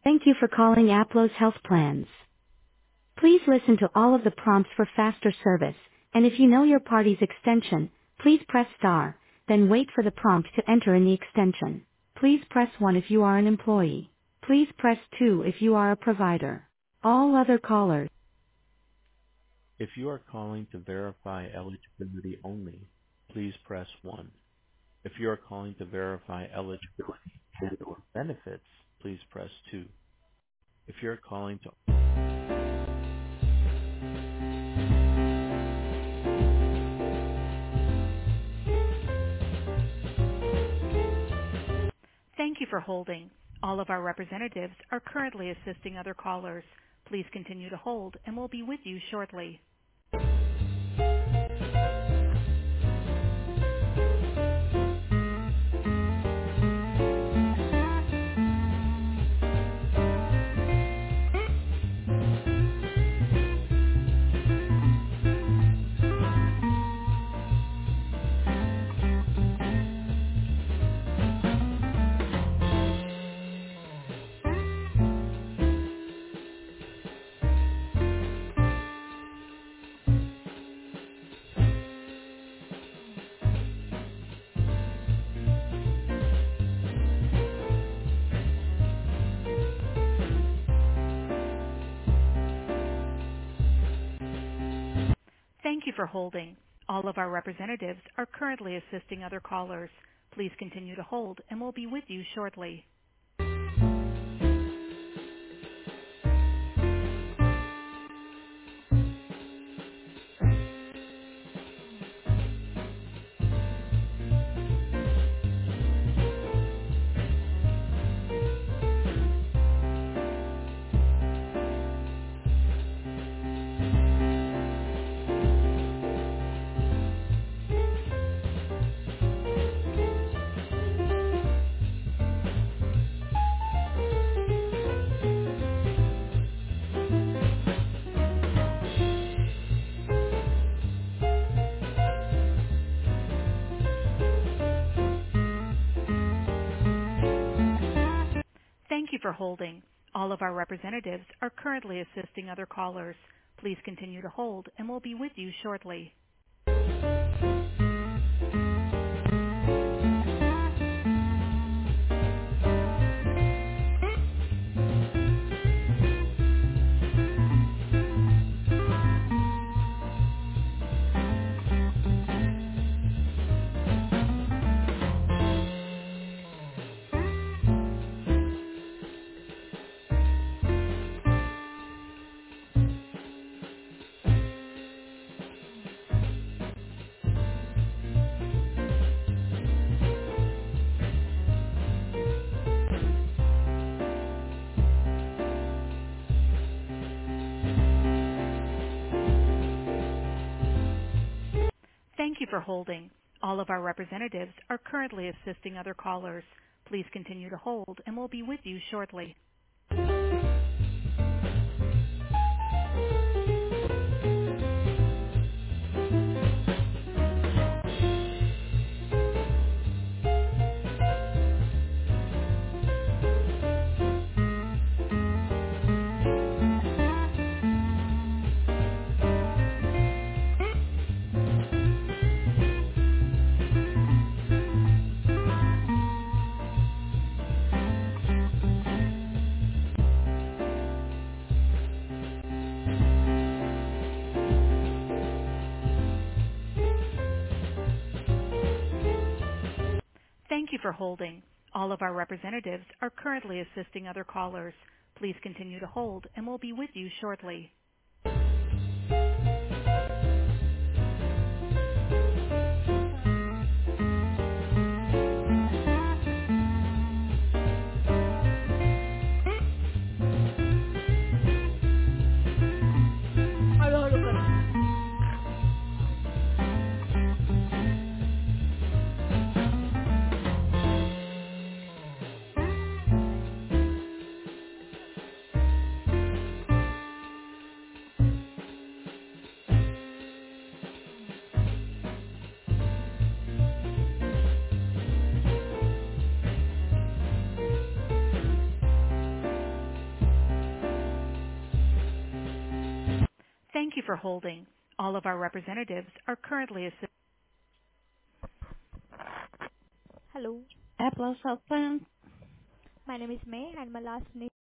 Thank you for calling Aplos Health Plans. Please listen to all of the prompts for faster service, and if you know your party's extension, please press star, then wait for the prompt to enter in the extension. Please press 1 if you are an employee. Please press 2 if you are a provider. All other callers. If you are calling to verify eligibility only, please press 1. If you are calling to verify eligibility and/or benefits, please press 2. If you're calling to Thank you for holding. All of our representatives are currently assisting other callers. Please continue to hold, and we'll be with you shortly. Thank you for holding. All of our representatives are currently assisting other callers. Please continue to hold, and we'll be with you shortly. Thank you for holding. All of our representatives are currently assisting other callers. Please continue to hold, and we'll be with you shortly. Thank you for holding. All of our representatives are currently assisting other callers. Please continue to hold, and we'll be with you shortly. Thank you for holding. All of our representatives are currently assisting other callers. Please continue to hold, and we'll be with you shortly. हळू हळू कर. Thank you for holding. All of our representatives are currently assisting. Hello, Apple's Health Plan. my name is May and my last name